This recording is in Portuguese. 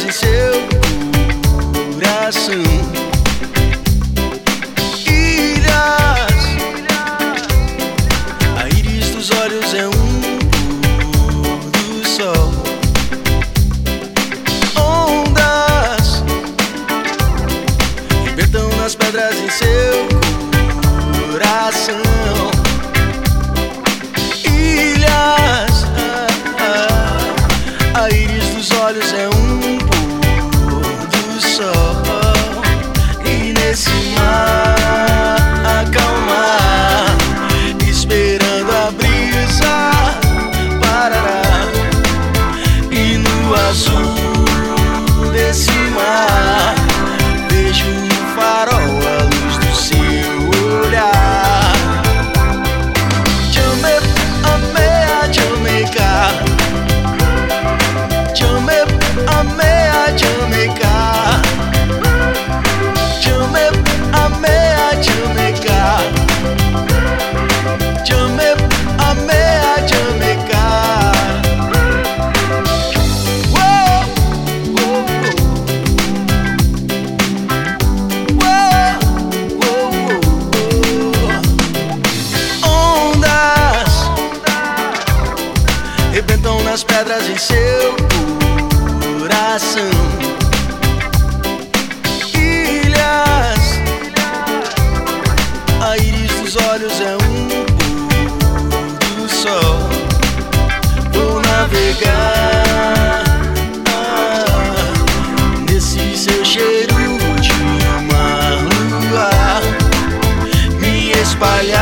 pedras em seu coração. Ilhas, a íris dos olhos é um pôr do sol. Ondas rebentam nas pedras em seu coração. Ilhas, a íris dos olhos é um pôr do sol. E nesse mar acalmar, esperando a brisa parar. E no azul desse mar vejo um farol à luz do seu olhar. Jamaica, Jamaica, Jamaica, rebentam nas pedras em seu coração. Ilhas, a íris dos olhos é um pôr do sol. Vou navegar nesse seu cheiro de mar no ar, me espalhar